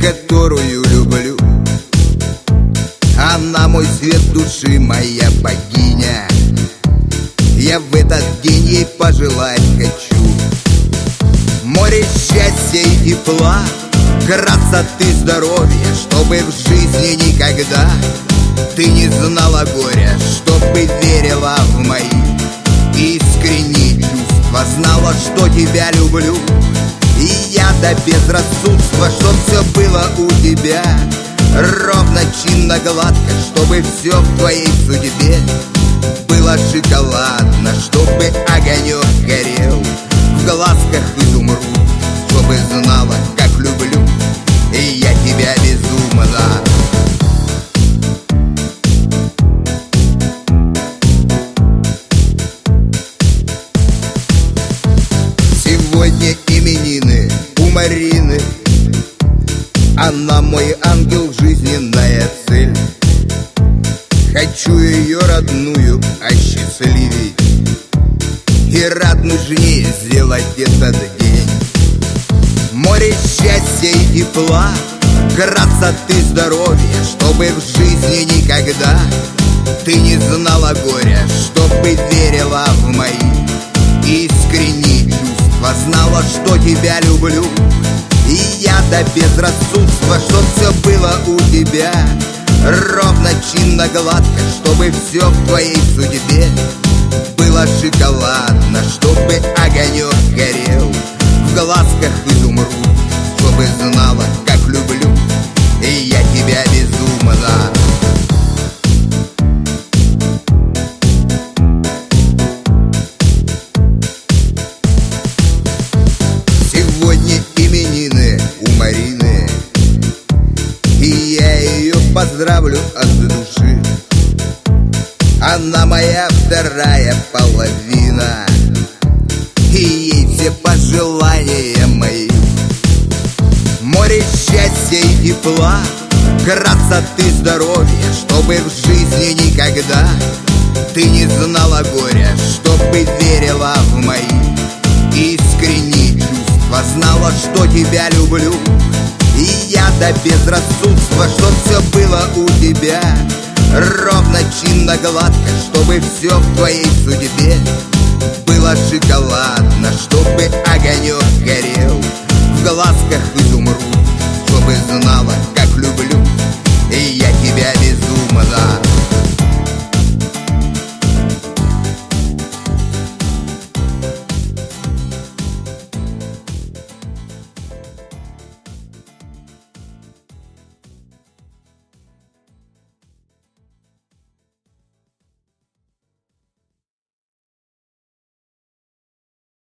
которую люблю. Она мой свет души, моя богиня. Я в этот день ей пожелать хочу море счастья и тепла, красоты, здоровья, чтобы в жизни никогда ты не знала горя, чтобы верила в мои искренние чувства, знала, что тебя люблю. И я до безрассудства, чтоб все было у тебя ровно, чинно, гладко, чтобы все в твоей судьбе было шоколадно, чтобы огонек горел в глазках изумруд, чтобы знала, как люблю, и я тебя безумно. Сегодня именины у Марины, она мой ангел, жизненная цель. Хочу ее родную осчастливить и рад нужнее сделать этот день. Море счастья и тепла, красоты, здоровья, чтобы в жизни никогда ты не знала горя, чтобы верила в мои искренние чувства, знала, что тебя люблю. И я до безрассудства, чтоб все было у тебя ровно, чинно, гладко, чтобы все в твоей судьбе было шоколадно, чтобы огонек горел в глазках изумруд, чтобы знала, как люблю, и я тебя безумно. Сегодня именины у Марины, и я ее поздравлю от души. Она моя вторая половина, и ей все пожелания мои. Море счастья и тепла, красоты, здоровья, чтобы в жизни никогда ты не знала горя, чтобы верила в мои искренние чувства, знала, что тебя люблю. И я до безрассудства, чтоб все было у тебя ровно, чинно, гладко, чтобы все в твоей судьбе было шоколадно, чтобы огонек горел в глазках изумруд, чтобы знала,